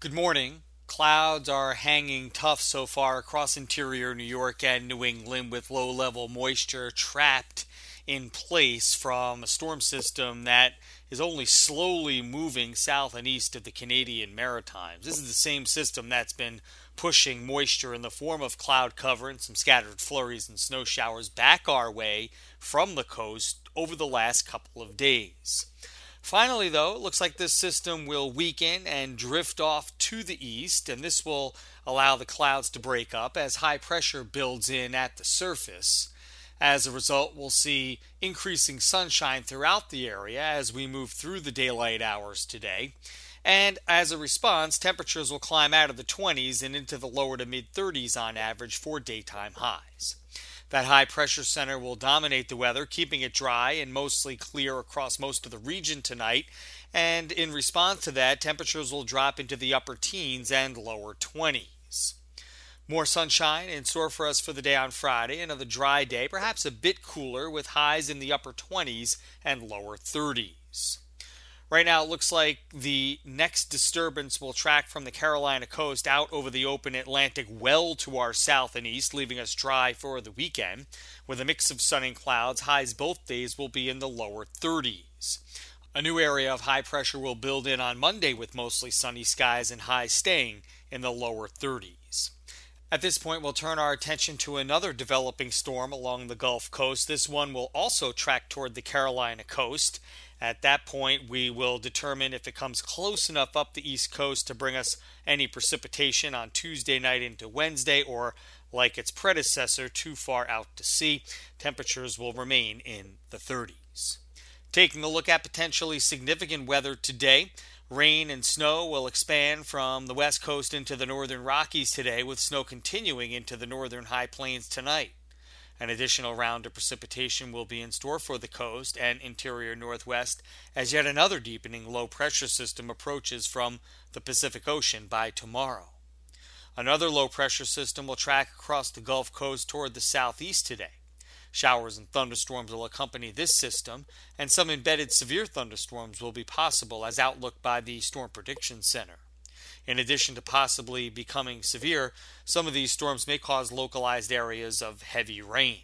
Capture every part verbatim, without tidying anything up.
Good morning. Clouds are hanging tough so far across interior New York and New England with low level moisture trapped in place from a storm system that is only slowly moving south and east of the Canadian Maritimes. This is the same system that's been pushing moisture in the form of cloud cover and some scattered flurries and snow showers back our way from the coast over the last couple of days. Finally, though, it looks like this system will weaken and drift off to the east, and this will allow the clouds to break up as high pressure builds in at the surface. As a result, we'll see increasing sunshine throughout the area as we move through the daylight hours today. And as a response, temperatures will climb out of the twenties and into the lower to mid thirties on average for daytime highs. That high pressure center will dominate the weather, keeping it dry and mostly clear across most of the region tonight. And in response to that, temperatures will drop into the upper teens and lower twenties. More sunshine in store for us for the day on Friday. Another dry day, perhaps a bit cooler with highs in the upper twenties and lower thirties. Right now, it looks like the next disturbance will track from the Carolina coast out over the open Atlantic well to our south and east, leaving us dry for the weekend. With a mix of sun and clouds, highs both days will be in the lower thirties. A new area of high pressure will build in on Monday with mostly sunny skies and highs staying in the lower thirties. At this point, we'll turn our attention to another developing storm along the Gulf Coast. This one will also track toward the Carolina coast. At that point, we will determine if it comes close enough up the East Coast to bring us any precipitation on Tuesday night into Wednesday, or, like its predecessor, too far out to sea. Temperatures will remain in the thirties. Taking a look at potentially significant weather today, rain and snow will expand from the West Coast into the northern Rockies today, with snow continuing into the northern high plains tonight. An additional round of precipitation will be in store for the coast and interior Northwest as yet another deepening low pressure system approaches from the Pacific Ocean by tomorrow. Another low pressure system will track across the Gulf Coast toward the southeast today. Showers and thunderstorms will accompany this system, and some embedded severe thunderstorms will be possible as outlooked by the Storm Prediction Center. In addition to possibly becoming severe, some of these storms may cause localized areas of heavy rain.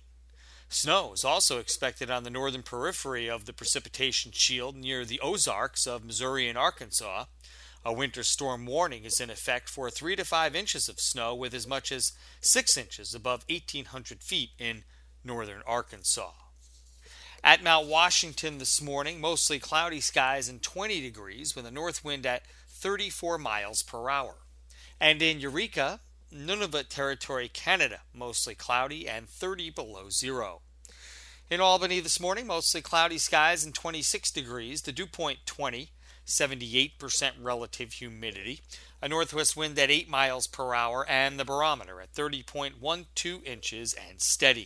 Snow is also expected on the northern periphery of the precipitation shield near the Ozarks of Missouri and Arkansas. A winter storm warning is in effect for three to five inches of snow with as much as six inches above eighteen hundred feet in northern Arkansas. At Mount Washington this morning, mostly cloudy skies and twenty degrees with a north wind at thirty-four miles per hour. And in Eureka, Nunavut Territory, Canada, mostly cloudy and thirty below zero. In Albany this morning, mostly cloudy skies and twenty-six degrees, the dew point twenty, seventy-eight percent relative humidity, a northwest wind at eight miles per hour, and the barometer at thirty point one two inches and steady.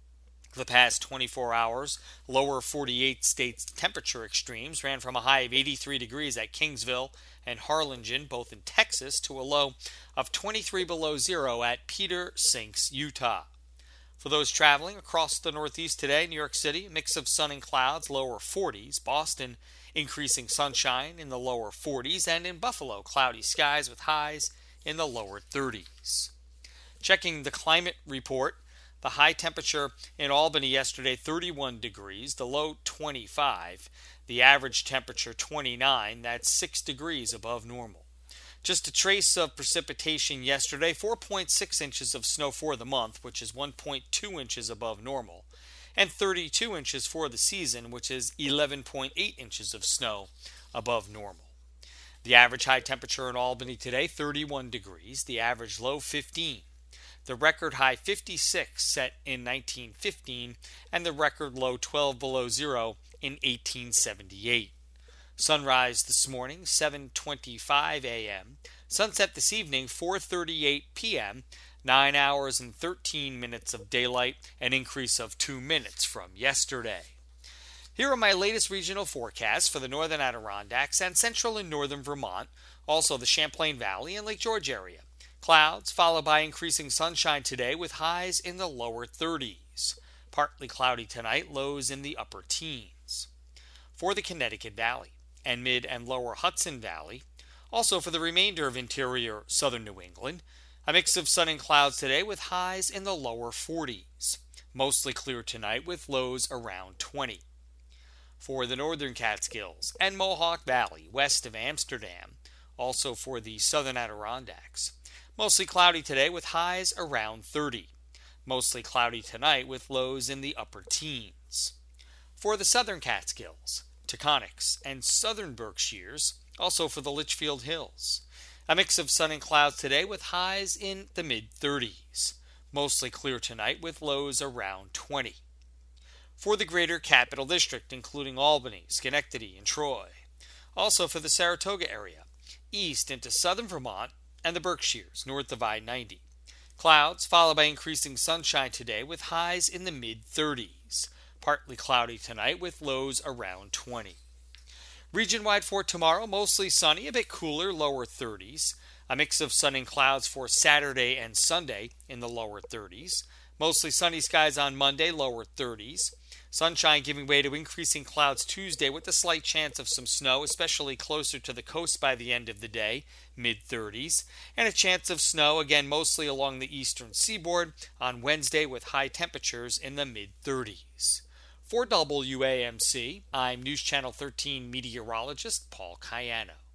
The past twenty-four hours, lower forty-eight states temperature extremes ran from a high of eighty-three degrees at Kingsville and Harlingen, both in Texas, to a low of twenty-three below zero at Peter Sinks, Utah. For those traveling across the Northeast today, New York City, a mix of sun and clouds, lower forties. Boston, increasing sunshine in the lower forties. And in Buffalo, cloudy skies with highs in the lower thirties. Checking the climate report, the high temperature in Albany yesterday, thirty-one degrees, the low twenty-five, the average temperature twenty-nine, that's six degrees above normal. Just a trace of precipitation yesterday, four point six inches of snow for the month, which is one point two inches above normal, and thirty-two inches for the season, which is eleven point eight inches of snow above normal. The average high temperature in Albany today, thirty-one degrees, the average low fifteen. The record high fifty-six set in nineteen fifteen, and the record low twelve below zero in eighteen seventy-eight. Sunrise this morning, seven twenty-five a.m. Sunset this evening, four thirty-eight p.m., nine hours and thirteen minutes of daylight, an increase of two minutes from yesterday. Here are my latest regional forecasts for the northern Adirondacks and central and northern Vermont, also the Champlain Valley and Lake George area. Clouds, followed by increasing sunshine today with highs in the lower thirties. Partly cloudy tonight, lows in the upper teens. For the Connecticut Valley and mid and lower Hudson Valley, Also for the remainder of interior southern New England, a mix of sun and clouds today with highs in the lower forties. Mostly clear tonight with lows around twenty. For the northern Catskills and Mohawk Valley west of Amsterdam, also for the southern Adirondacks, mostly cloudy today with highs around thirty. Mostly cloudy tonight with lows in the upper teens. For the southern Catskills, Taconics, and southern Berkshires, also for the Litchfield Hills, a mix of sun and clouds today with highs in the mid thirties. Mostly clear tonight with lows around twenty. For the greater Capital District, including Albany, Schenectady, and Troy. Also for the Saratoga area, east into southern Vermont and the Berkshires, north of I ninety. Clouds, followed by increasing sunshine today with highs in the mid thirties. Partly cloudy tonight with lows around twenty. Region-wide for tomorrow, mostly sunny, a bit cooler, lower thirties. A mix of sun and clouds for Saturday and Sunday in the lower thirties. Mostly sunny skies on Monday, lower thirties. Sunshine giving way to increasing clouds Tuesday with a slight chance of some snow, especially closer to the coast by the end of the day, mid thirties. And a chance of snow, again mostly along the eastern seaboard, on Wednesday with high temperatures in the mid thirties. For W A M C, I'm News Channel thirteen meteorologist Paul Cayano.